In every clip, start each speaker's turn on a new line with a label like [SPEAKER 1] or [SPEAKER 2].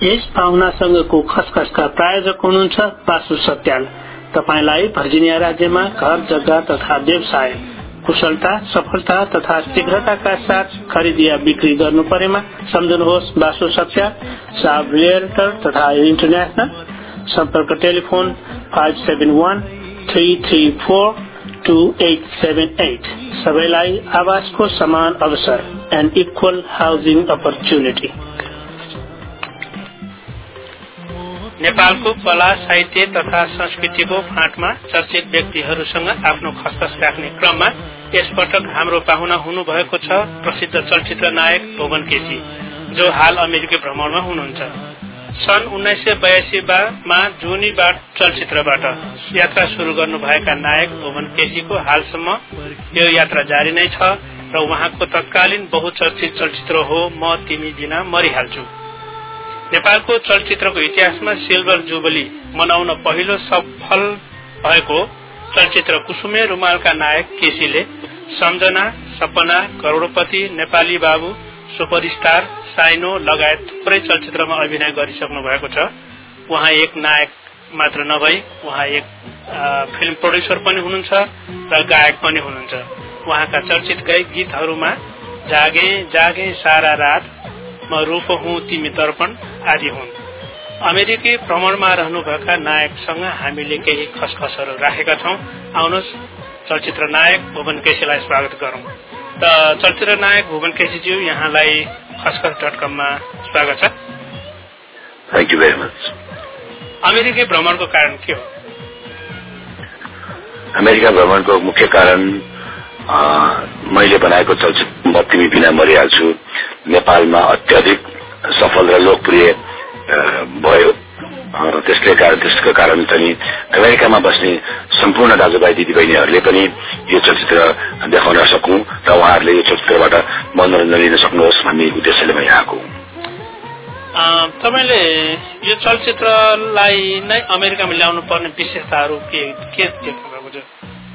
[SPEAKER 1] यस पाहुनासँगको खसखसका प्रायोजक हुनुहुन्छ बासु सत्याल। तपाईलाई भर्जिनिया राज्यमा घर जग्गा तथा व्यवसाय कुशलता सफलता तथा शीघ्रताका साथ खरिद या बिक्री गर्नु परेमा सम्झनुहोस् बासु सत्याल, साब रियल्टर तथा इन्टरनेशनल। सम्पर्क टेलिफोन 571-334-2878। सबैलाई आवासको समान अवसर एन्ड इक्वल हाउसिङ अपर्च्युनिटी। नेपालको कला साहित्य तथा संस्कृतिको फाँटमा चर्चित व्यक्तिहरूसँग आफ्नो खसखस राख्ने क्रममा यसपटक हाम्रो पाहुना हुनुभएको छ प्रसिद्ध चलचित्र नायक भुवन केसी, जो हाल अमेरिकी भ्रमणमा हुनुहुन्छ। सन् 1982 मा जुनीबाट चलचित्रबाट यात्रा शुरू गर्नुभएका नायक भुवन केसीको हालसम्म यो यात्रा जारी नै छ र उहाँको तत्कालीन बहुचर्चित चलचित्र हो म तिमी बिना मरिहाल्छु। नेपालको चलचित्रको इतिहासमा सिल्भर जुबली मनाउन पहिलो सफल भएको चलचित्र कुसुमे रुमालका नायक केसीले सम्झना, सपना, करोडपति, नेपाली बाबु, सुपरस्टार, साइनो लगायत थुप्रै चलचित्रमा अभिनय गरिसक्नु भएको छ। उहाँ एक नायक मात्र नभई उहाँ एक फिल्म प्रोड्युसर पनि हुनुहुन्छ र गायक पनि हुनुहुन्छ। उहाँका चर्चित गीतहरूमा जागे जागे सारा रात, म रूप हुँ तिमी दर्पण आदि हुन्। अमेरिकी भ्रमणमा रहनुभएका नायकसँग हामीले केही खसखसहरू राखेका छौं। आउनुहोस् चलचित्र नायक भुवन केसीलाई स्वागत गरौं। त चलचित्र नायक भुवन केसीज्यू, यहाँलाई खसखस.com मा स्वागत छ।
[SPEAKER 2] Thank you very much.
[SPEAKER 1] अमेरिकी भ्रमणको कारण के हो?
[SPEAKER 2] अमेरिका भ्रमणको मुख्य कारण मैले बनाएको चलचित्र म तिमी बिना मरिहाल्छु नेपालमा अत्यधिक सफल र लोकप्रिय भयो। त्यसको कारण चाहिँ अमेरिकामा बस्ने सम्पूर्ण दाजुभाइ दिदीबहिनीहरूले पनि यो चलचित्र देखाउन सकौं र उहाँहरूले यो चलचित्रबाट मनोरञ्जन लिन सक्नुहोस् भन्ने उद्देश्यले म यहाँ आएको।
[SPEAKER 1] तपाईले यो चलचित्रलाई नै अमेरिकामा ल्याउनु पर्ने विशेषताहरू के देख्नु भएको छ?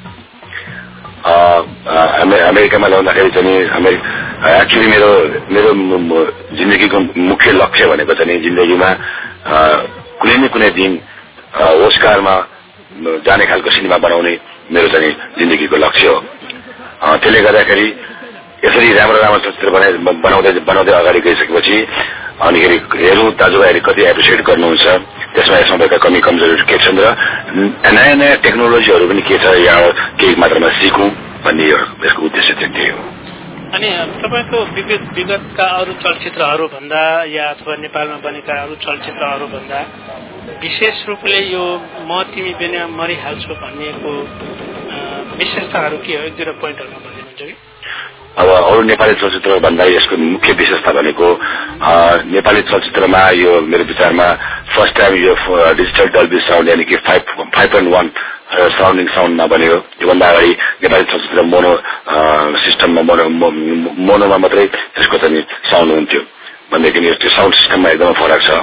[SPEAKER 2] अमेरिकामा ल्याउँदाखेरि चाहिँ एक्चुअली मेरो जिन्दगीको मुख्य लक्ष्य भनेको चाहिँ जिन्दगीमा कुनै न कुनै दिन ओस्कारमा जाने खालको सिनेमा बनाउने मेरो चाहिँ जिन्दगीको लक्ष्य हो। त्यसले गर्दाखेरि यसरी राम्रो चलचित्र बनाउँदै अगाडि गइसकेपछि अनिखेरि हेरौँ दाजुभाइहरूले कति एप्रिसिएट गर्नुहुन्छ, त्यसमा यसमा भएका कमी कमजोरीहरू के छन् र नयाँ नयाँ टेक्नोलोजीहरू पनि के छ यहाँ केही मात्रामा सिकौं भन्ने यसको उद्देश्य चाहिँ त्यही हो।
[SPEAKER 1] अनि तपाईको विगतका अरू चलचित्रहरू भन्दा या अथवा नेपालमा बनेका अरू चलचित्रहरू भन्दा विशेष रूपले यो म तिमी बिना मरिहाल्छु भन्नेको विशेषताहरू के हो? एक दुईवटा पोइन्टहरुमा भनिदिनुहुन्छ कि?
[SPEAKER 2] अब अरू नेपाली चलचित्र भन्दा यसको मुख्य विशेषता भनेको नेपाली चलचित्रमा यो मेरो विचारमा फर्स्ट टाइम यो डिजिटल डल्बी साउन्ड यानी कि 5.1 साउन्डिङ साउन्डमा बन्यो। योभन्दा अगाडि नेपाली चलचित्र मोनो सिस्टममा मोनोमा मात्रै त्यसको चाहिँ साउन्ड हुन्थ्यो भनेदेखि यो साउन्ड सिस्टममा एकदमै फरक छ।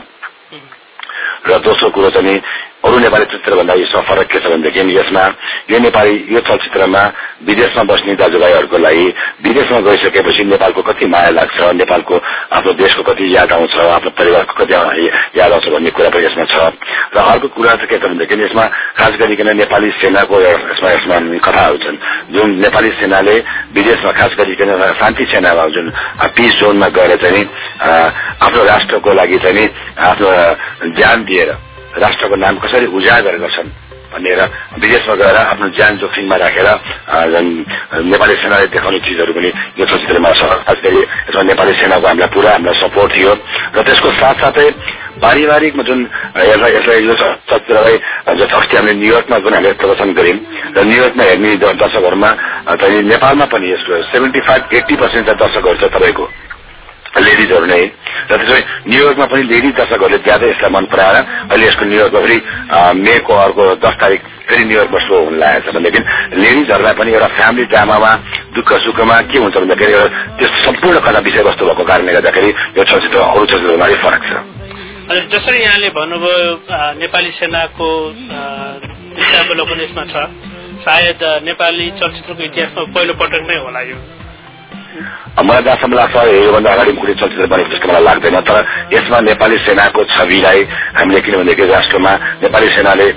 [SPEAKER 2] र दोस्रो कुरो चाहिँ अरू नेपाली चलचित्र भन्दा यसमा फरक के छ भनेदेखि यसमा यो चलचित्रमा विदेशमा बस्ने दाजुभाइहरूको लागि विदेशमा गइसकेपछि नेपालको कति माया लाग्छ, नेपालको आफ्नो देशको कति याद आउँछ, आफ्नो परिवारको कति याद आउँछ भन्ने कुरा पनि यसमा छ। र अर्को कुरा चाहिँ के छ भनेदेखि यसमा खास गरिकन नेपाली सेनाको यसमा कथाहरू छन् जुन नेपाली सेनाले विदेशमा खास गरिकन शान्ति सेनामा जुन पिस जोनमा गएर चाहिँ आफ्नो राष्ट्रको लागि चाहिँ आफ्नो ज्यान दिएर राष्ट्रको नाम कसरी उजागर गर्छन् भनेर विदेशमा गएर आफ्नो ज्यान जोखिममा राखेर नेपाली सेनाले देखाउने चिजहरू पनि यो चलचित्रमा छ। खास गरी यसमा नेपाली सेनाको हामीलाई सपोर्ट थियो र त्यसको साथसाथै पारिवारिकमा जुन यसलाई यो चलचित्रलाई अस्ति हामीले न्युयोर्कमा जुन हामीले प्रदर्शन गर्यौं र न्युयोर्कमा हेर्ने दर्शकहरूमा चाहिँ नेपालमा पनि यसको 75-80% दर्शकहरू छ तपाईँको लेडिजहरू नै र त्यसै न्युयोर्कमा पनि लेडी दर्शकहरूले ज्यादै यसलाई मन पराएर अहिले यसको न्युयोर्कमा फेरि मेको अर्को 10 तारिक फेरि न्युयोर्कमा शो हुन लागेको छ। भनेदेखि लेडिजहरूलाई पनि एउटा फ्यामिली ड्रामामा दुःख सुखमा के हुन्छ भन्दाखेरि त्यो सम्पूर्ण कथा विषयवस्तु भएको कारणले गर्दाखेरि यो चलचित्र अरू चलचित्रभन्दा फरक छ।
[SPEAKER 1] अनि जसरी यहाँले भन्नुभयो नेपाली सेनाको विषयावलोकन पनि यसमा छ, सायद नेपाली चलचित्रको इतिहासमा पहिलो पटक नै होला यो
[SPEAKER 2] मलाई जहाँसम्म लाग्छ योभन्दा अगाडि कुनै चलचित्र बनेको जस्तो मलाई लाग्दैन। तर यसमा नेपाली सेनाको छविलाई हामीले किनभनेदेखि राष्ट्रमा नेपाली सेनाले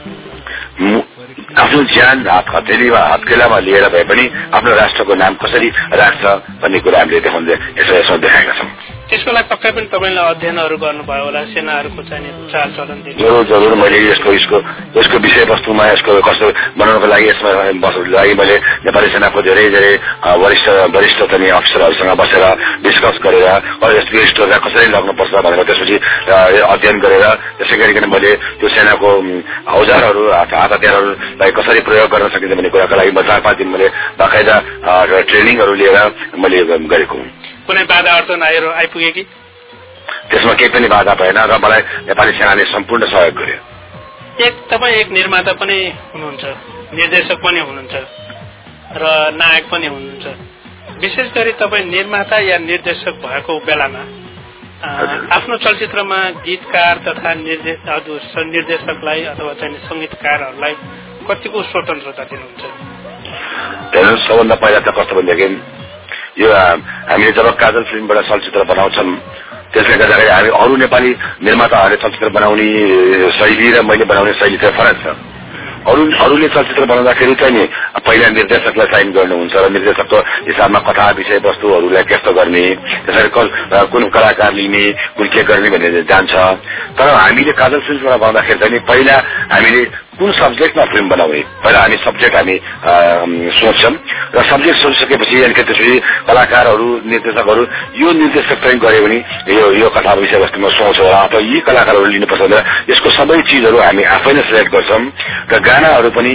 [SPEAKER 2] आफ्नो ज्यान हत्केलामा लिएर भए पनि आफ्नो राष्ट्रको नाम कसरी राख्छ भन्ने कुरा हामीले यसमा देखाएका छौँ।
[SPEAKER 1] त्यसको लागि पक्कै पनि तपाईँले अध्ययनहरू गर्नुभयो होला, सेनाहरूको चाहिँ चालचलन।
[SPEAKER 2] जरुर मैले यसको विषयवस्तुमा यसको कस्तो बनाउनको लागि यसमा मैले नेपाली सेनाको धेरै वरिष्ठ चाहिँ अफिसरहरूसँग बसेर डिस्कस गरेर यस्तो स्टोरमा कसरी लाग्नुपर्छ भनेर त्यसपछि अध्ययन गरेर त्यसै गरिकन मैले त्यो सेनाको औजारहरू हतियारहरूलाई कसरी प्रयोग गर्न सकिन्छ भन्ने कुराको लागि 4-5 दिन मैले बाकायदा ट्रेनिङहरू लिएर मैले गरेको हुँ।
[SPEAKER 1] कुनै बाधा अड्चन आइपुगे कि?
[SPEAKER 2] त्यसमा केही पनि बाधा भएन र मलाई नेपाली सेनाले सम्पूर्ण सहयोग गर्यो।
[SPEAKER 1] तपाईँ एक निर्माता पनि हुनुहुन्छ, निर्देशक पनि हुनुहुन्छ र नायक पनि हुनुहुन्छ। विशेष गरी तपाईँ निर्माता या निर्देशक भएको बेलामा आफ्नो चलचित्रमा गीतकार तथा निर्देशकलाई अथवा चाहिँ संगीतकारहरूलाई कतिको स्वतन्त्रता दिनुहुन्छ?
[SPEAKER 2] हेर्नुहोस्, सबभन्दा पहिला त कस्तो भनेदेखि यो हामीले जब काजल फिल्मबाट चलचित्र बनाउँछौँ त्यसले गर्दाखेरि हामी अरू नेपाली निर्माताहरूले चलचित्र बनाउने शैली र मैले बनाउने शैली चाहिँ फरक छ। अरूले चलचित्र बनाउँदाखेरि चाहिँ नि पहिला निर्देशकलाई साइन गर्नुहुन्छ र निर्देशकको हिसाबमा कथा विषयवस्तुहरूलाई कस्तो गर्ने, त्यसरी कुन कलाकार लिने, कुन के गर्ने भन्ने जान्छ। तर हामीले काजल फिल्मबाट बनाउँदाखेरि चाहिँ पहिला हामीले कुन सब्जेक्टमा फिल्म बनाउने पहिला हामी सब्जेक्ट सोच्छौँ र सब्जेक्ट सोचिसकेपछि अनि त्यसपछि कलाकारहरू निर्देशकहरू यो निर्देशक चाहिँ गऱ्यो भने यो कथा विषयवस्तुमा सोच होला अथवा यी कलाकारहरू लिनुपर्छ भनेर यसको सबै चिजहरू हामी आफै नै सिलेक्ट गर्छौँ र गानाहरू पनि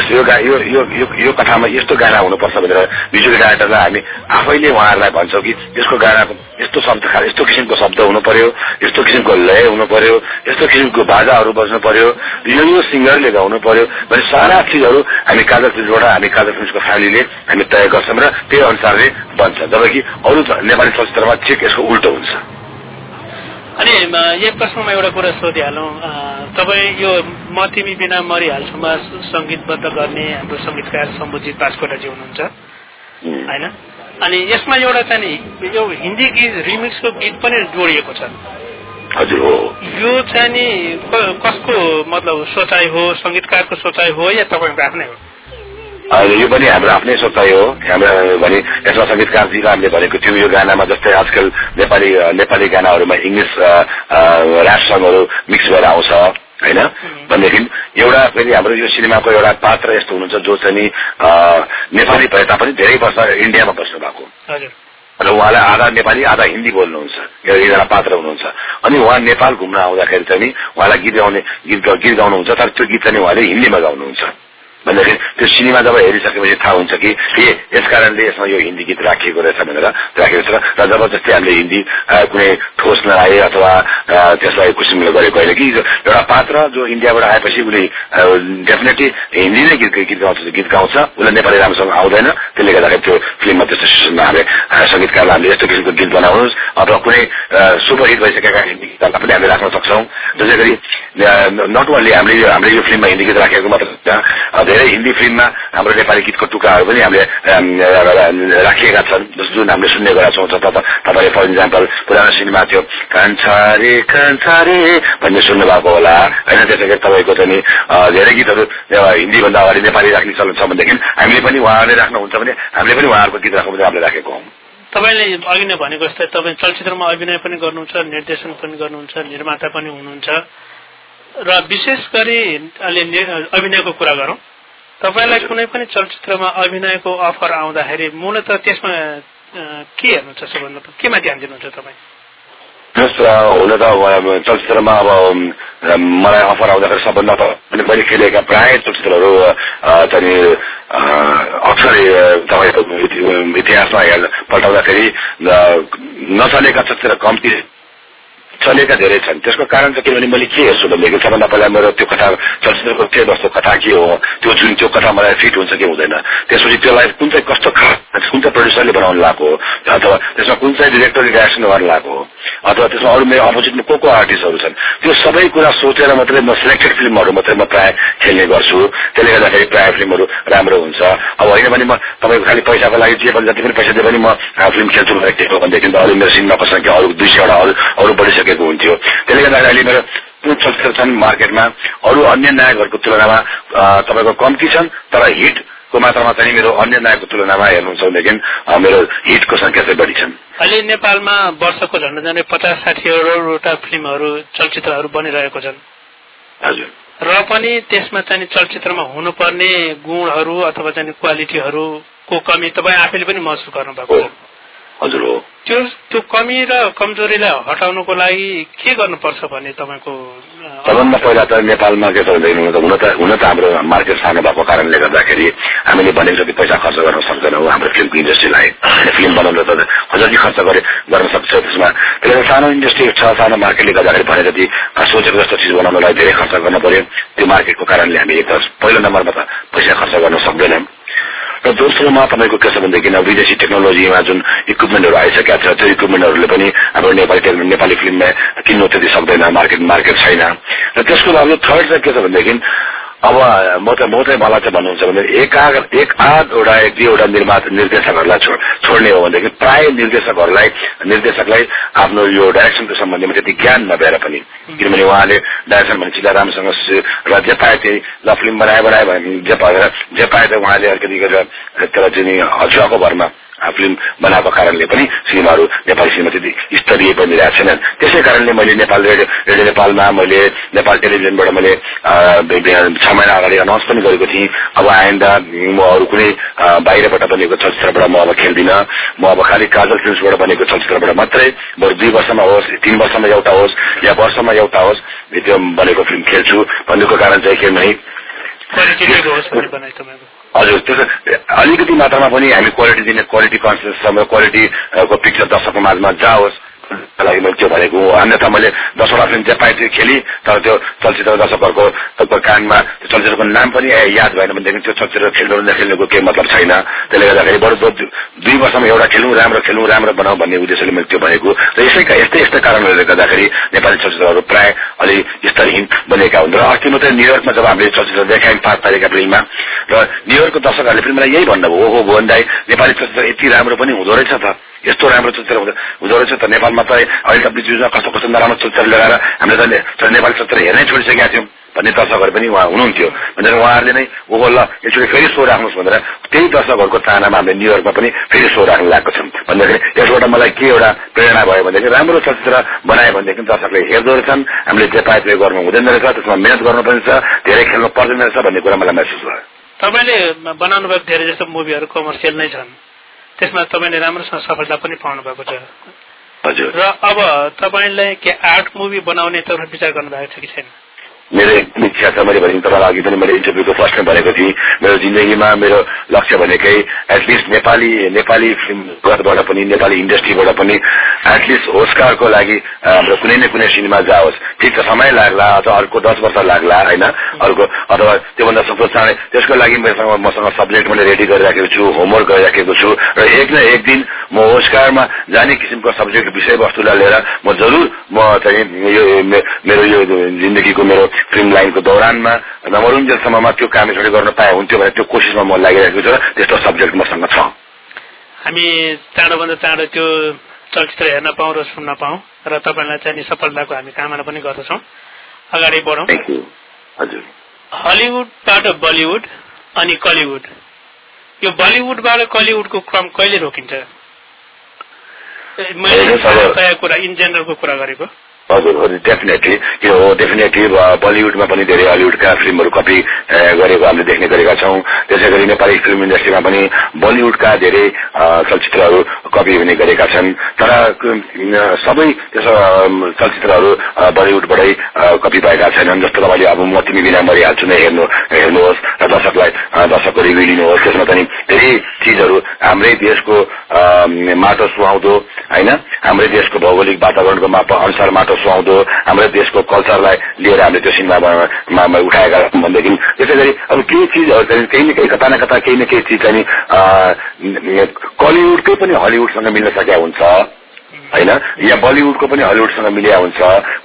[SPEAKER 2] यो कथामा यस्तो गाना हुनुपर्छ भनेर म्युजिक डाइरेक्टरलाई हामी आफैले उहाँहरूलाई भन्छौँ कि यसको गानाको यस्तो शब्द यस्तो किसिमको शब्द हुनु पर्यो, यस्तो किसिमको लय हुनु पर्यो, यस्तो किसिमको बाजाहरू बज्नु पर्यो, यो सिङ्गरले गाउनु पर्यो भने सारा चिजहरू हामी काजल फिल्मबाट हामी काजल फिल्मको फ्यामिलीले हामी तय गर्छौँ र त्यही अनुसारले बन्छ। जबकि अरू नेपाली चलचित्रमा ठिक यसको उल्टो हुन्छ।
[SPEAKER 1] अनि यही प्रश्नमा एउटा कुरा सोधिहालौँ, तपाईँ यो म तिमी बिना मरिहाल्छुमा सङ्गीतबद्ध गर्ने हाम्रो सङ्गीतकार शम्भुजित बास्कोटाजी हुनुहुन्छ होइन? अनि यसमा एउटा चाहिँ यो हिन्दी गीत रिमिक्सको गीत पनि जोडिएको छ।
[SPEAKER 2] हजुर हो।
[SPEAKER 1] यो चाहिँ नि कसको मतलब सोचाइ हो, सङ्गीतकारको सोचाइ हो या तपाईँको आफ्नै हो?
[SPEAKER 2] यो पनि हाम्रो आफ्नै सोचाइ हो। हाम्रो भने यसमा सङ्गीतकारजीले हामीले भनेको थियो यो गानामा जस्तै आजकल नेपाली गानाहरूमा इङ्ग्लिस ऱ्याप सङहरू मिक्स भएर आउँछ होइन भनेदेखि एउटा फेरि हाम्रो यो सिनेमाको एउटा पात्र यस्तो हुनुहुन्छ जो चाहिँ नेपाली भए तापनि धेरै वर्ष इन्डियामा बस्नु भएको र उहाँलाई आधा नेपाली आधा हिन्दी बोल्नुहुन्छ, एकजना पात्र हुनुहुन्छ। अनि उहाँ नेपाल घुम्न आउँदाखेरि चाहिँ उहाँलाई गीत गाउनुहुन्छ, तर त्यो गीत चाहिँ उहाँले हिन्दीमा गाउनुहुन्छ भन्दाखेरि त्यो सिनेमा जब हेरिसकेपछि थाहा हुन्छ कि यस कारणले यसमा यो हिन्दी गीत राखिएको रहेछ भनेर राखेको छ। र जबरजस्ती हामीले हिन्दी कुनै ठोस नआए अथवा त्यसलाई कुसुमले गरेको होइन कि एउटा पात्र जो इन्डियाबाट आएपछि उसले डेफिनेटली हिन्दी नै गीत गाउँछ, उसलाई नेपाली राम्रोसँग आउँदैन। त्यसले गर्दाखेरि त्यो फिल्ममा त्यस्तो सिस्टममा हामीले सङ्गीतकारलाई हामीले यस्तो किसिमको गीत बनाउनुहोस् अथवा कुनै सुपरहिट भइसकेका हिन्दी गीतहरूलाई पनि हामीले राख्न सक्छौँ। जसै गरी नट ओन्ली हामीले यो फिल्ममा हिन्दी गीत राखेको मात्र धेरै हिन्दी फिल्ममा हाम्रो नेपाली गीतको टुक्राहरू पनि हामीले राखिएका छन् जुन हामीले सुन्ने गरेका छौँ। तपाईँले फर इक्जाम्पल पुरानो सिनेमा थियो कान्छा रे भन्ने सुन्नुभएको होला होइन? त्यसै गरी तपाईँको चाहिँ धेरै गीतहरू हिन्दीभन्दा अगाडि नेपाली राख्ने चलन छ भनेदेखि हामीले पनि उहाँहरूले राख्नुहुन्छ भने हामीले पनि उहाँहरूको गीत राख्नु हामीले राखेको हौँ।
[SPEAKER 1] तपाईँले अघि नै भनेको जस्तै तपाईँ चलचित्रमा अभिनय पनि गर्नुहुन्छ, निर्देशन पनि गर्नुहुन्छ, निर्माता पनि हुनुहुन्छ र विशेष गरी अहिले अभिनयको कुरा गरौँ। तपाईँलाई कुनै पनि चलचित्रमा अभिनयको अफर आउँदाखेरि मूलत त्यसमा के हेर्नुहुन्छ? सबभन्दा केमा ध्यान दिनुहुन्छ तपाईँ?
[SPEAKER 2] हुन त चलचित्रमा अब मलाई अफर आउँदाखेरि सबभन्दा मैले खेलेका प्राय चलचित्रहरू चाहिँ अक्सर तपाईँको इतिहासमा पल्टाउँदाखेरि नचलेका चलचित्र कम्ती चलेका धेरै छन्। त्यसको कारण चाहिँ किनभने मैले के हेर्छु भनेदेखि सबभन्दा पहिला मेरो त्यो कथा चलचित्रको के वस्तु कथा के हो, त्यो कथा मलाई फिट हुन्छ कि हुँदैन, त्यसपछि त्यसलाई कुन चाहिँ कस्तो कुन चाहिँ प्रड्युसरले बनाउनु लागेको हो, अथवा त्यसमा कुन चाहिँ डिरेक्टरले डाइरेक्सन गर्नु लागेको हो, अथवा त्यसमा अरू मेरो अपोजिटमा को आर्टिस्टहरू छन्, त्यो सबै कुरा सोचेर मात्रै म सिलेक्टेड फिल्महरू मात्रै म प्राय खेल्ने गर्छु। त्यसले गर्दाखेरि प्राय फिल्महरू राम्रो हुन्छ। अब होइन भने म तपाईँको खालि पैसाको लागि जे पनि जति पनि पैसा दिए पनि म फिल्म खेल्छु भनेदेखि त अरू मेरो सिनेमाको संख्या अरू 200 अरू बढिसकेको हुन्थ्यो। त्यसले गर्दाखेरि अहिले मेरो चलचित्र छन् मार्केटमा अरू अन्य नायकहरूको तुलनामा तपाईँको कम्ती छन्, तर हिटको मात्रामा चाहिँ मेरो अन्य नायकको तुलनामा हेर्नुहुन्छ भनेदेखि मेरो हिटको संख्या चाहिँ बढी छन्।
[SPEAKER 1] अहिले नेपालमा वर्षको झन्डै 50-60 फिल्महरू चलचित्रहरू बनिरहेको छन्।
[SPEAKER 2] हजुर।
[SPEAKER 1] र पनि त्यसमा चाहिँ चलचित्रमा हुनुपर्ने गुणहरू अथवा चाहिँ क्वालिटीहरूको कमी तपाईँ आफैले पनि महसुस गर्नुभएको छ।
[SPEAKER 2] हजुर हो।
[SPEAKER 1] त्यो कमी र कमजोरीलाई हटाउनको लागि के गर्नुपर्छ भन्ने तपाईँको?
[SPEAKER 2] सबभन्दा पहिला त नेपालमा के छ भन्दाखेरि हुन त हाम्रो मार्केट सानो भएको कारणले गर्दाखेरि हामीले भनेको जति पैसा खर्च गर्न सक्दैनौँ हाम्रो फिल्मको इन्डस्ट्रीलाई। फिल्म बनाउन त जति खर्च गर्न सक्छ त्यसमा त्यसले सानो इन्डस्ट्री छ, सानो मार्केटले गर्दाखेरि भने जति सोचेको जस्तो चिज बनाउनलाई धेरै खर्च गर्न पर्यो। त्यो मार्केटको कारणले हामी एक त पहिलो नम्बरमा त पैसा खर्च गर्न सक्दैनौँ। र दोस्रोमा तपाईँको के छ भनेदेखि विदेशी टेक्नोलोजीमा जुन इक्विपमेन्टहरू आइसकेका छ त्यो इक्विपमेन्टहरूले पनि हाम्रो नेपाली फिल्ममा किन्नु त्यति सक्दैन, मार्केट छैन। र त्यसको लागि थर्ड चाहिँ के छ भनेदेखि अब म चाहिँ मलाई चाहिँ भन्नुहुन्छ भने एक दुईवटा निर्देशकहरूलाई छोड्ने हो भनेदेखि प्राय निर्देशकलाई आफ्नो यो डाइरेक्सनको सम्बन्धमा त्यति ज्ञान नभएर पनि, किनभने उहाँले डाइरेक्सन भने चिला राम्रोसँग र जे पाए त्यही ल फिल्म बनायो भने जे पाए त उहाँले अलिकति गरेर त्यसलाई चाहिँ हजुरको भरमा फिल्म बनाएको कारणले पनि सिनेमाहरू नेपाली सिनेमा त्यति स्तरीय बनिरहेको छैनन्। त्यसै कारणले मैले नेपाल रेडियो नेपालमा मैले नेपाल टेलिभिजनबाट मैले 6 महिना अगाडि अनाउन्स पनि गरेको थिएँ। अब आइन्दा म अरू कुनै बाहिरबाट बनेको चलचित्रबाट म अब खेल्दिनँ। म अब खालि काजल फिल्मबाट बनेको चलचित्रबाट मात्रै 2 वर्षमा होस्, 3 वर्षमा एउटा होस् या वर्षमा एउटा होस् त्यो बनेको फिल्म खेल्छु। भन्नुको कारण चाहिँ के भने हजुर त्यो अलिकति मात्रामा पनि हामी क्वालिटी दिने, क्वालिटी कन्सियससँग क्वालिटीको पिक्चर दर्शकको माझमा जाओस् लागि मैले त्यो भनेको हो। अन्यथा मैले 10वटा फिल्म जे पाए त्यो खेली तर त्यो चलचित्र दर्शकहरूको कानमा त्यो चलचित्रको नाम पनि याद भएन भनेदेखि त्यो चलचित्र नखेल्नुको केही मतलब छैन। त्यसले गर्दाखेरि बरु 2 वर्षमा एउटा राम्रो बनाऊ भन्ने उद्देश्यले मैले त्यो भनेको। र यस्तै कारणहरूले गर्दाखेरि नेपाली चलचित्रहरू प्राय अलि स्तरहीन बनेका हुन्। र अस्ति मात्रै न्युयोर्कमा जब हामीले चलचित्र देखायौँ 5 तारिक अप्रिलमा, र न्युयोर्कको दर्शकहरूले पनि मलाई यही भन्नुभयो, ओहो भुवन दाई नेपाली चलचित्र यति राम्रो पनि हुँदो रहेछ त, यस्तो राम्रो चलचित्र हुँदो रहेछ त। नेपालमा त अहिले त बिचमा कस्तो नराम्रो चलचित्र लगाएर हामीले त नेपाली चलचित्र हेर्नै छोडिसकेका थियौँ भन्ने दर्शकहरू पनि उहाँ हुनुहुन्थ्यो। भनेर उहाँहरूले नै ओहो ल एकचोटि फेरि सो राख्नुहोस् भनेर त्यही दर्शकहरूको चाहनामा हामीले न्युयोर्कमा पनि फेरि सो राख्न लागेको छौँ। भन्दाखेरि यसबाट मलाई के एउटा प्रेरणा भयो भनेदेखि राम्रो चलचित्र बनायो भनेदेखि दर्शकले हेर्दो रहेछन्, हामीले जे पाए त्यो गर्नु हुँदैन रहेछ, त्यसमा मेहनत गर्नुपर्ने छ, धेरै खेल्नु पर्दैन रहेछ भन्ने कुरा मलाई महसुस भयो।
[SPEAKER 1] तपाईँले बनाउनु भएको धेरै जस्तो मुभीहरू कमर्सियल नै छन्, त्यसमा तपाईँले राम्रोसँग सफलता पनि पाउनु भएको छ।
[SPEAKER 2] हजुर। र
[SPEAKER 1] अब तपाईँलाई के आर्ट मुभी बनाउने तर्फ विचार गर्नु भएको छ कि छैन?
[SPEAKER 2] मेरो इच्छा छ। मैले भने तपाईँलाई अघि पनि मैले इन्टरभ्यूको फर्स्टमा भनेको थिएँ, मेरो जिन्दगीमा मेरो लक्ष्य भनेकै एटलिस्ट नेपाली फिल्मबाट पनि नेपाली इन्डस्ट्रीबाट पनि एटलिस्ट ओस्कारको लागि हाम्रो कुनै न कुनै सिनेमा जाओस्। ठिक छ समय लाग्ला अथवा अर्को 10 वर्ष लाग्ला होइन, अर्को अथवा त्योभन्दा सक्दो चाँडै त्यसको लागि मसँग सब्जेक्ट मैले रेडी गरिराखेको छु, होमवर्क गरिराखेको छु र एक न एक दिन म ओस्कारमा जाने किसिमको सब्जेक्ट विषयवस्तुलाई लिएर म जरुर म चाहिँ मेरो यो जिन्दगीको मेरो फिल्म लाइनको दौरानमा नमरुन्जेलसम्ममा त्यो काम यसरी गर्न पाए हुन्थ्यो भने त्यो कोसिसमा म लागिरहेको छु र त्यस्तो सब्जेक्ट मसँग छ।
[SPEAKER 1] हामी चाँडोभन्दा चाँडो त्यो चलचित्र हेर्न पाऊँ र सुन्न पाऊँ र तपाईँलाई चाहिँ सफलताको हामी कामना पनि गर्दछौँ। अगाडि बढौँ।
[SPEAKER 2] हजुर।
[SPEAKER 1] हलिउडबाट बलिउड अनि कलिउड, यो बलिउडबाट कलिउडको क्रम कहिले रोकिन्छ? मैले कुरा इन जेनरलको कुरा गरेको।
[SPEAKER 2] हजुर डेफिनेटली बलिउडमा पनि धेरै हलिउडका फिल्महरू कपी गरेको हामीले देख्ने गरेका छौँ। त्यसै गरी नेपाली फिल्म इन्डस्ट्रीमा पनि बलिउडका धेरै चलचित्रहरू कपी हुने गरेका छन्, तर सबै त्यस्तो चलचित्रहरू बलिउडबाटै कपी भएका छैनन्। जस्तो तपाईँले अब म तिमी बिना मरिहाल्छु नै हेर्नुहोस् र दर्शकलाई दर्शकको रिभ्यू लिनुहोस्। त्यसमा चाहिँ धेरै चिजहरू हाम्रै देशको माटो सुहाउँदो होइन, हाम्रै देशको भौगोलिक वातावरणको अनुसार माटो सुहाउँदो हाम्रै देशको कल्चरलाई लिएर हामीले त्यो सिनेमामा उठाएका भनेदेखि त्यसै गरी अब केही चिजहरू चाहिँ केही न केही कता न कता केही न केही चिज चाहिँ कलिउडकै पनि हलिउडसँग मिल्न सकेका हुन्छ होइन, या बलिउडको पनि हलिउडसँग मिलिया हुन्छ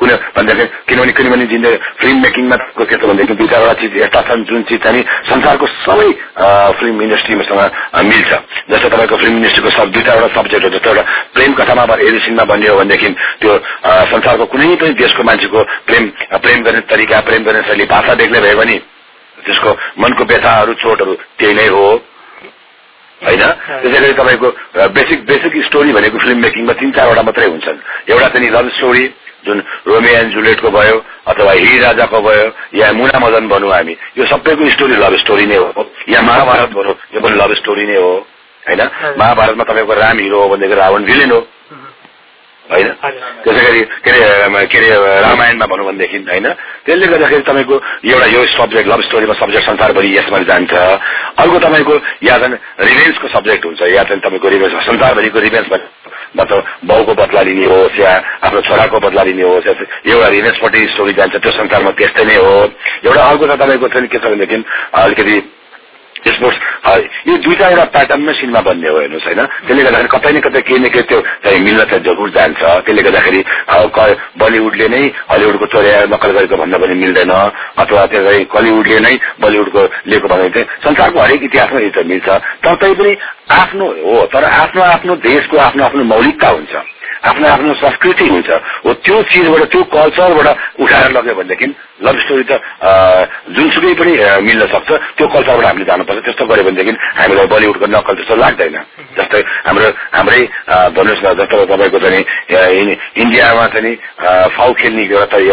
[SPEAKER 2] किनभने जिन्दगी फिल्म मेकिङमा त्यस्तो भनेदेखि दुई चारवटा चिज यस्ता छन् जुन चिज चाहिँ संसारको सबै फिल्म इन्डस्ट्रीसँग मिल्छ। जस्तो तपाईँको फिल्म इन्डस्ट्रीको दुई चारवटा सब्जेक्ट हो, जस्तो एउटा प्रेम कथामा यदि सिनेमा बन्ने हो भनेदेखि त्यो संसारको कुनै पनि देशको मान्छेको प्रेम गर्ने तरिका, प्रेम गर्ने शैली, भाषा देख्ने भयो भने त्यसको मनको व्यथाहरू चोटहरू त्यही नै हो होइन। त्यसै गरी तपाईँको बेसिक स्टोरी भनेको फिल्म मेकिङमा 3-4वटा मात्रै हुन्छन्। एउटा चाहिँ लभ स्टोरी जुन रोमियो एन्ड जुलियटको भयो अथवा हिरी राजाको भयो या मुना मदन भनौँ हामी, यो सबैको स्टोरी लभ स्टोरी नै हो। या महाभारत भनौँ, यो पनि लभ स्टोरी नै हो होइन। महाभारतमा तपाईँको राम हिरो हो भनेदेखि रावण भिलेन हो होइन। त्यसै गरी के अरे रामायणमा भनौँ भनेदेखि होइन। त्यसले गर्दाखेरि तपाईँको एउटा यो सब्जेक्ट लभ स्टोरीमा सब्जेक्ट संसारभरि यसमा जान्छ। अर्को तपाईँको या चाहिँ रिभेन्सको सब्जेक्ट हुन्छ, या चाहिँ तपाईँको रिभेन्स संसारभरिको रिभेन्स मतलब बाउको बदला लिने होस् या आफ्नो छोराको बदला लिने होस्, एउटा रिभेन्सपट्टि स्टोरी जान्छ, त्यो संसारमा त्यस्तै नै हो। एउटा अर्को त तपाईँको चाहिँ के छ भनेदेखि अलिकति स्पोर्ट्स, यो दुईटा प्याटर्नमै सिनेमा बन्ने हो हेर्नुहोस् होइन। त्यसले गर्दाखेरि कतै न कतै केही न केही त्यो चाहिँ मिल्न चाहिँ जरुर जान्छ। त्यसले गर्दाखेरि बलिउडले नै हलिउडको चोर्या नकल गरेको भन्न पनि मिल्दैन, अथवा त्यो कलिउडले नै बलिउडको लिएको भने चाहिँ संसारको हरेक इतिहासमा यो चाहिँ मिल्छ। तर तै पनि आफ्नो हो, तर आफ्नो आफ्नो देशको आफ्नो आफ्नो मौलिकता हुन्छ, आफ्नो आफ्नो संस्कृति हुन्छ। हो त्यो चिजबाट त्यो कल्चरबाट उठाएर लग्यो भनेदेखि लभ स्टोरी त जुनसुकै पनि मिल्न सक्छ। त्यो कल्चरबाट हामीले जानुपर्छ। त्यस्तो गऱ्यो भनेदेखि हामीलाई बलिउडको नकल जस्तो लाग्दैन। जस्तै हाम्रै भन्नुहोस् न, जस्तो तपाईँको चाहिँ इन्डियामा चाहिँ फाउ खेल्ने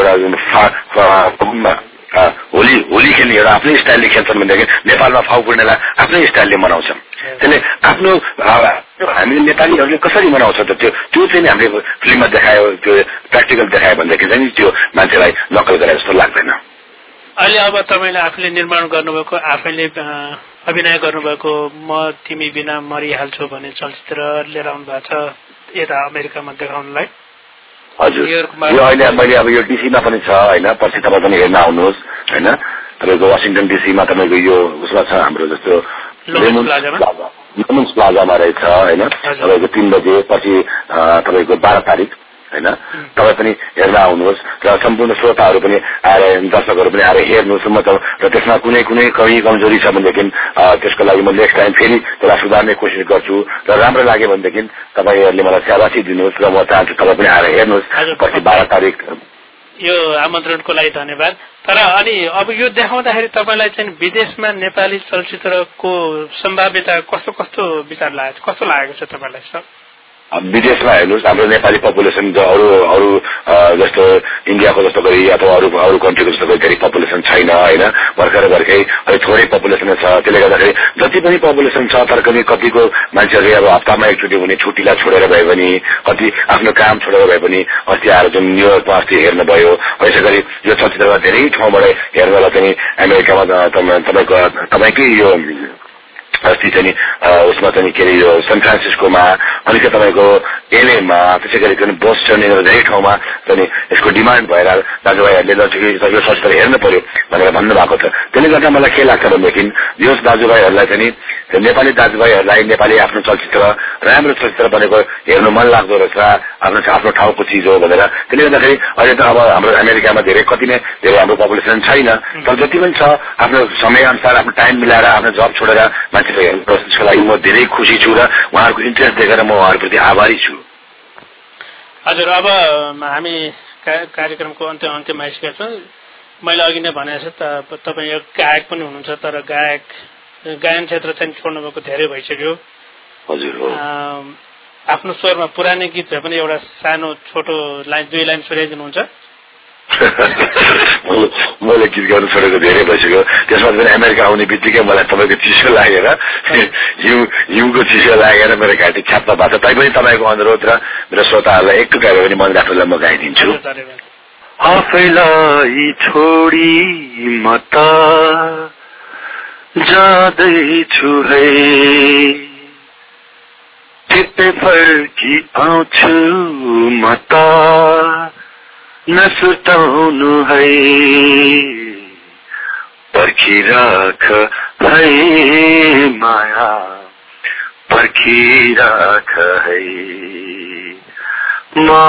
[SPEAKER 2] होली खेल्ने एउटा आफ्नै स्टाइलले खेल्छन् भनेदेखि नेपालमा फाउ पूर्णिमालाई आफ्नै स्टाइलले मनाउँछन्। त्यसले आफ्नो हामीले नेपालीहरूले कसरी मनाउँछ त त्यो चाहिँ हामीले फिल्ममा देखायो, त्यो प्र्याक्टिकल देखायो भनेदेखि चाहिँ त्यो मान्छेलाई नकल गरे जस्तो लाग्दैन।
[SPEAKER 1] अहिले अब तपाईँले आफूले निर्माण गर्नुभएको, आफैले अभिनय गर्नुभएको म तिमी बिना मरिहाल्छु भन्ने चलचित्र लिएर आउनु भएको छ यता अमेरिकामा देखाउनलाई।
[SPEAKER 2] हजुर, यो अहिले मैले अब यो डीसीमा पनि छ होइन, पछि तपाईँ पनि हेर्न आउनुहोस् होइन। तपाईँको वासिङटन डीसीमा तपाईँको यो उसमा छ हाम्रो जस्तो लेमन्स प्लाजामा रहेछ होइन। तपाईँको 3 बजे पछि तपाईँको 12 तारिक होइन। तपाईँ पनि हेर्न आउनुहोस् र सम्पूर्ण श्रोताहरू पनि आएर, दर्शकहरू पनि आएर हेर्नुहोस्। र त्यसमा कुनै कमी कमजोरी छ भनेदेखि त्यसको लागि म नेक्स्ट टाइम फेरि त्यसलाई सुधार्ने कोसिस गर्छु। र राम्रो लाग्यो भनेदेखि तपाईँहरूले मलाई स्याबासी दिनुहोस् र म चाहन्छु तपाईँ पनि आएर हेर्नुहोस् पछि 12 तारिक।
[SPEAKER 1] यो आमन्त्रणको लागि धन्यवाद। तर अनि अब यो देखाउँदाखेरि तपाईँलाई चाहिँ विदेशमा नेपाली चलचित्रको सम्भाव्यता कस्तो विचार लागेको, कस्तो लागेको छ तपाईँलाई सर?
[SPEAKER 2] विदेशमा हेर्नुहोस्, हाम्रो नेपाली पपुलेसन अरू जस्तो इन्डियाको जस्तो गरी अथवा अरू कन्ट्रीको जस्तो गरी धेरै पपुलेसन छैन होइन। भर्खरै अलिक थोरै पपुलेसन छ। त्यसले गर्दाखेरि जति पनि पपुलेसन छ तर कतिको मान्छेहरूले अब हप्तामा एकचोटि हुने छुट्टीलाई छोडेर भए पनि, कति आफ्नो काम छोडेर भए पनि अस्ति आएर जुन न्युयोर्कमा अस्ति हेर्न भयो। यसै गरी यो चलचित्रमा धेरै ठाउँबाट हेर्नलाई चाहिँ अमेरिकामा तपाईँकै यो अस्ति चाहिँ उसमा चाहिँ के अरे यो सान फ्रान्सिस्कोमा, अनि चाहिँ तपाईँको एलएमा, त्यसै गरी बोस्टन धेरै ठाउँमा चाहिँ यसको डिमान्ड भएर दाजुभाइहरूले यो चलचित्र हेर्न पर्यो भनेर भन्नुभएको छ। त्यसले गर्दा मलाई के लाग्छ भनेदेखि यो दाजुभाइहरूलाई चाहिँ नेपाली दाजुभाइहरूलाई नेपाली आफ्नो चलचित्र राम्रो चलचित्र बनेको हेर्नु मन लाग्दो रहेछ, आफ्नो ठाउँको चिज हो भनेर। त्यसले गर्दाखेरि अहिले त अब हाम्रो अमेरिकामा धेरै हाम्रो पपुलेसन छैन, तर जति पनि छ आफ्नो समयअनुसार आफ्नो टाइम मिलाएर आफ्नो जब छोडेर मान्छेको हेर्नुको लागि म धेरै खुसी छु र उहाँहरूको इन्ट्रेस्ट देखेर म उहाँहरूप्रति आभारी छु।
[SPEAKER 1] हजुर, अब हामी कार्यक्रमको अन्त्यमा आइसकेका छौँ। मैले अघि नै भनेको छु तपाईँ एक गायक पनि हुनुहुन्छ, तर गायन क्षेत्र चाहिँ छोड्नुभएको धेरै भइसक्यो।
[SPEAKER 2] हजुर,
[SPEAKER 1] आफ्नो स्वरमा पुरानै गीत भए पनि एउटा सानो छोटो लाइन 2 लाइन सुनाइदिनुहुन्छ?
[SPEAKER 2] मैले गीत गर्नु छोडेको धेरै भइसक्यो। त्यसमा पनि अमेरिका आउने बित्तिकै मलाई तपाईँको चिसो लागेर हिउँको चिसो लागेर मेरो घाँटी ख्याप्न भएको छ। तैपनि तपाईँको अनुरोध र मेरो श्रोताहरूलाई एक टुक्रा भए पनि मन राख्नुलाई म गाइदिन्छु। आफैलाई छोडी म त जाँदैछु है चित्ते फर्की आउँछु म त नसुर्ताउनु है पर्खिराख है माया पर्खिराख है म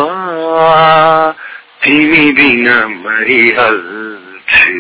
[SPEAKER 2] तिमी बिना मरिहाल्छु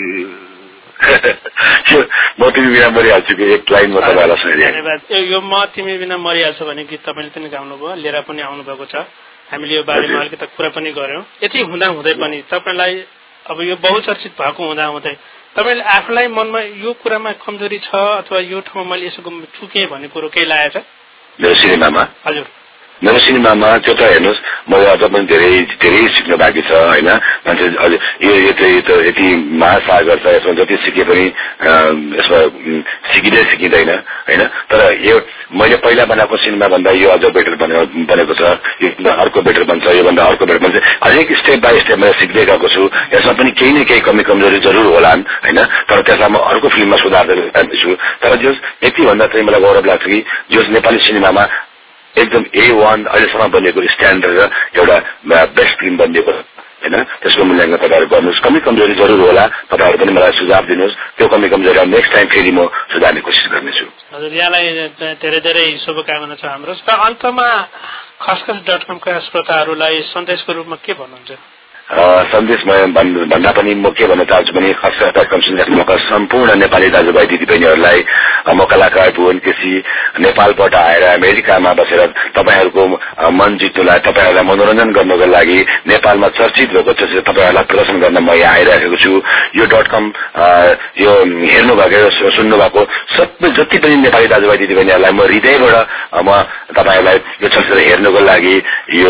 [SPEAKER 2] म तिमी बिना मरिहाल्छु कि एक लाइन म तपाईँलाई सुनाइदिएँ।
[SPEAKER 1] धन्यवाद। यो म तिमी बिना मरिहाल्छु भने गीत तपाईँले पनि गाउनुभयो, लिएर पनि आउनुभएको छ। हामीले यो बारेमा अलिकति कुरा पनि गर्यौं। यति हुँदा हुँदै पनि तपाईलाई अब यो बहुचर्चित भएको हुँदा हुँदै तपाईले आफूलाई मनमा यो कुरामा कमजोरी छ अथवा यो ठाउँमा मैले यसो चुकेँ भन्ने कुरो केही लागेको छ?
[SPEAKER 2] मेरो सिनेमामा
[SPEAKER 1] हजुर
[SPEAKER 2] मेरो सिनेमामा त्यो त हेर्नुहोस् मैले अझ पनि धेरै सिक्न बाँकी छ होइन। मान्छे अझै यो यति महासागर छ, यसमा जति सिके पनि यसमा सिकिँदैन होइन। तर यो मैले पहिला बनाएको सिनेमा भन्दा यो अझ बेटर बनेको छ, यो अर्को बेटर बन्छ, योभन्दा अर्को बेटर बन्छ। हरेक स्टेप बाई स्टेप मैले सिक्दै गएको छु। यसमा पनि केही न केही कमी कमजोरी जरुर होलान् होइन, तर त्यसलाई म अर्को फिल्ममा सुधार गर्दैछु। तर जो यतिभन्दा चाहिँ मलाई गौरव लाग्छ कि जो नेपाली सिनेमामा एकदम A1 अहिलेसम्म बनेको स्ट्यान्डर्ड र एउटा बेस्ट फिल्म बनिएको होइन, त्यसको मूल्याङ्कन तपाईँहरू गर्नुहोस्। कमी कमजोरी जरुर होला, तपाईँहरू पनि मलाई सुझाव दिनुहोस्। त्यो कमी कमजोरी नेक्स्ट टाइम फेरि म सुधार्ने कोसिस गर्नेछु।
[SPEAKER 1] हजुर, यहाँलाई धेरै धेरै शुभकामना छ हाम्रो। र अन्तमा खसखस.com का श्रोताहरूलाई सन्देशको रूपमा के भन्नुहुन्छ?
[SPEAKER 2] सन्देशमा भन्दा पनि म के भन्न चाहन्छु भने खसखस.com सुन्नेका सम्पूर्ण नेपाली दाजुभाइ दिदीबहिनीहरूलाई म कलाकार भुवन केसी नेपालबाट आएर अमेरिकामा बसेर तपाईँहरूको मन जित्नुलाई, तपाईँहरूलाई मनोरञ्जन गर्नको लागि नेपालमा चर्चित भएको चलचित्र तपाईँहरूलाई प्रदर्शन गर्न म यहाँ आइरहेको छु। यो .com यो हेर्नु भएको सुन्नु भएको सबै जति पनि नेपाली दाजुभाइ दिदीबहिनीहरूलाई म हृदयबाट म तपाईँहरूलाई यो चलचित्र हेर्नुको लागि यो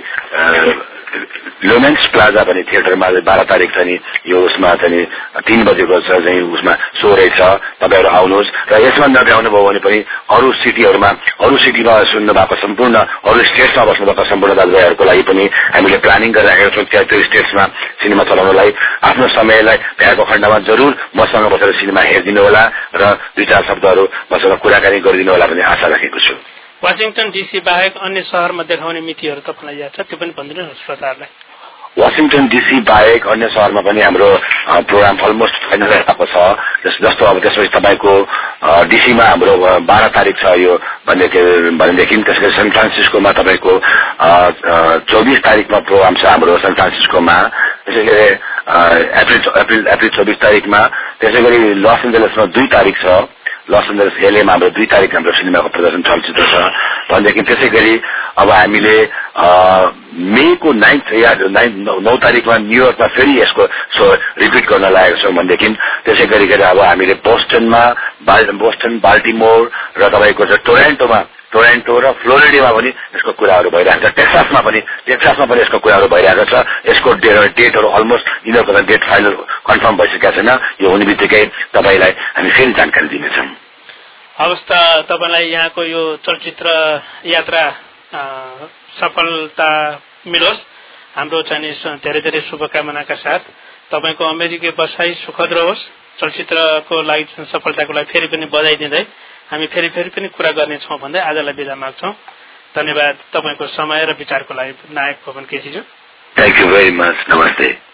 [SPEAKER 2] लोमेन्स प्लाजा भन्ने थिएटरमा 12 तारिक छ नि, यो उसमा छ नि 3 बजेको छ चाहिँ उसमा सो रहेछ। तपाईँहरू आउनुहोस् र यसमा नभ्याउनु भयो भने पनि अरू सिटीमा सुन्नु भएको सम्पूर्ण अरू स्टेट्समा बस्नु भएको सम्पूर्ण दाजुभाइहरूको लागि पनि हामीले प्लानिङ गरिराखेका छौँ त्यो स्टेट्समा सिनेमा चलाउनलाई। आफ्नो समयलाई भ्याएको खण्डमा जरुर मसँग बसेर सिनेमा हेरिदिनु होला र 2-4 शब्दहरू मसँग कुराकानी गरिदिनु होला भन्ने आशा राखेको छु।
[SPEAKER 1] वाशिङटन डीसी बाहेक अन्य शहरमा देखाउने मितिहरू तपाईँलाई याद छ? त्यो पनि भनिदिनुहोस् श्रोताहरूलाई।
[SPEAKER 2] वाशिङटन डीसी बाहेक अन्य शहरमा पनि हाम्रो प्रोग्राम अलमोस्ट फाइनल भएको छ। जस्तो अब त्यसपछि तपाईँको डीसीमा हाम्रो 12 तारिक छ यो भनेदेखि त्यसपछि सान फ्रान्सिस्कोमा तपाईँको 24 तारिकमा प्रोग्राम छ हाम्रो सान फ्रान्सिस्कोमा। त्यसै गरी अप्रिल 24 तारिकमा। त्यसै गरी लस एन्जलसमा 2 तारिक छ। लस एन्जलस एलएमा हाम्रो 2 तारिक हाम्रो सिनेमाको प्रदर्शन चलचित्र छ भनेदेखि त्यसै गरी अब हामीले मेको 9 तारिकमा न्युयोर्कमा फेरि यसको सो रिपिट गर्न लागेको छौँ भनेदेखि त्यसै गरी अब हामीले बोस्टन, बाल्टिमोर र तपाईँको टोरेन्टो र फ्लोरिडामा पनि यसको कुराहरू भइरहेको छ। टेक्सासमा पनि यसको कुराहरू भइरहेको छ। यसको डेटहरू अलमोस्ट यिनीहरूको डेट फाइनल कन्फर्म भइसकेका छैन। यो हुने बित्तिकै तपाईँलाई हामी फेरि जानकारी दिनेछौँ।
[SPEAKER 1] हवस् त, तपाईँलाई यहाँको यो चलचित्र यात्रा सफलता मिलोस्। हाम्रो चाहिँ धेरै धेरै शुभकामनाका साथ तपाईँको अमेरिकी बसाई सुखद रहोस्। चलचित्रको लागि सफलताको लागि फेरि पनि बधाई दिँदै हामी फेरि पनि कुरा गर्नेछौँ भन्दै आजलाई बिदा माग्छौँ। धन्यवाद तपाईँको समय र विचारको लागि नायक भुवन केसीज्यू।
[SPEAKER 2] Thank you very much. नमस्ते।